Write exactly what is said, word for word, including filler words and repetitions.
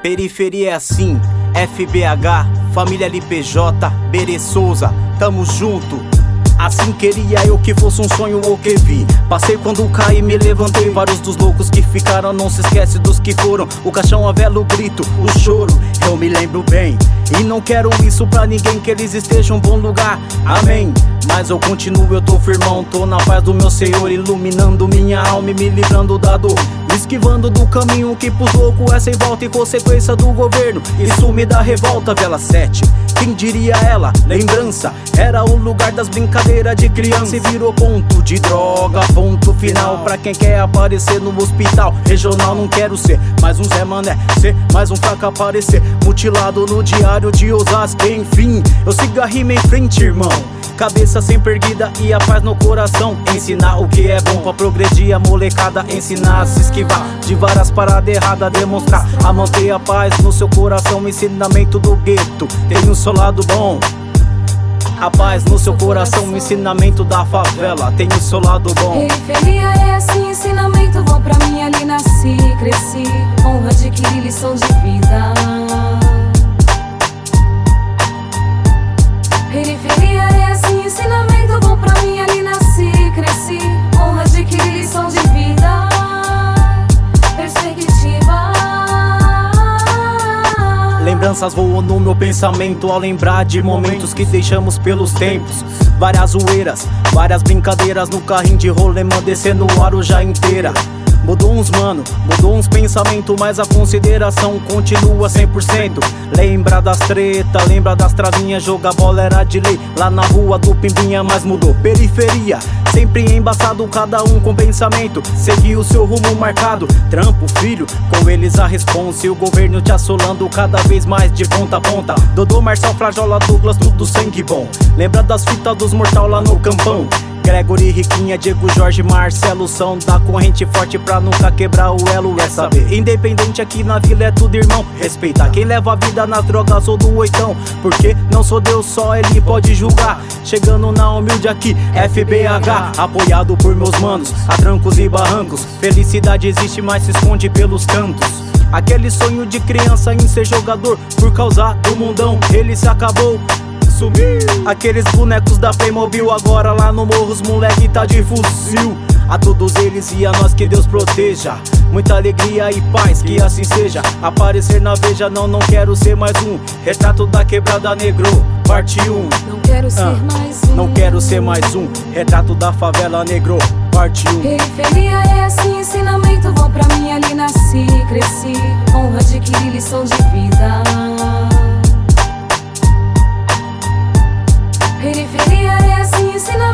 Periferia é assim, F B H, família L P J, Berê Souza, tamo junto. Assim queria eu que fosse um sonho ou que vi. Passei quando caí, me levantei. Vários dos loucos que ficaram, não se esquece dos que foram. O caixão, a vela, o grito, o choro, eu me lembro bem. E não quero isso pra ninguém, que eles estejam em um bom lugar, amém. Mas eu continuo, eu tô firmão, tô na paz do meu Senhor, iluminando minha alma e me livrando da dor, me esquivando do caminho que pros loucos é sem volta e consequência do governo. Isso me dá revolta, vela sete. Quem diria ela? Lembrança. Era o lugar das brincadeiras de criança e virou ponto de droga, ponto final pra quem quer aparecer no hospital regional. Não quero ser mais um Zé Mané, ser mais um fraco aparecer, mutilado no diário de Osasco. Enfim, eu sigo a rima em frente, irmão, cabeça sempre erguida e a paz no coração. Ensinar o que é bom pra progredir a molecada, ensinar a se esquivar de várias paradas erradas, demonstrar a manter a paz no seu coração. Ensinamento do gueto, tem um seu lado bom. A paz no seu coração, ensinamento da favela, tem o seu lado bom. Periferia é assim, ensinamento bom pra mim, ali nasci, cresci, honra adquiri, lição de vida. Periferia é assim, ensinamento bom pra mim, ali nasci, cresci, honra adquiri, lição de vida. Perspectiva. Lembranças voam no meu pensamento ao lembrar de momentos que deixamos pelos tempos. Várias zoeiras, várias brincadeiras no carrinho de rolemã, descendo o aro já inteira. Mudou uns mano, mudou uns pensamentos, mas a consideração continua cem por cento. Lembra das treta, lembra das travinhas, jogar bola era de lei lá na rua do Pimbinha, mas mudou. Periferia, sempre embaçado, cada um com pensamento, seguir o seu rumo marcado. Trampo, filho, com eles a responsa e o governo te assolando cada vez mais de ponta a ponta. Dodô, Marcel, Frajola, Douglas, tudo sangue bom. Lembra das fitas dos mortal lá no campão. Gregory, Riquinha, Diego, Jorge, Marcelo são da corrente forte pra nunca quebrar o elo. É saber, independente aqui na vila é tudo irmão. Respeitar quem leva a vida nas drogas ou do oitão, porque não sou Deus, só ele pode julgar. Chegando na humilde aqui, F B H, apoiado por meus manos, a trancos e barrancos. Felicidade existe, mas se esconde pelos cantos. Aquele sonho de criança em ser jogador, por causa do mundão, ele se acabou. Sumiu. Aqueles bonecos da Playmobil, agora lá no morro os moleque tá de fuzil. A todos eles e a nós que Deus proteja, muita alegria e paz, que assim seja. Aparecer na Veja, não, não quero ser mais um retrato da quebrada negro, parte um. Não quero ser ah, mais um. Não quero ser mais um retrato da favela negro, parte um. Periferia é assim, ensinamento bom pra mim, ali nasci, cresci, honra adquiri, lição de vida. Periferia é assim, ensinamento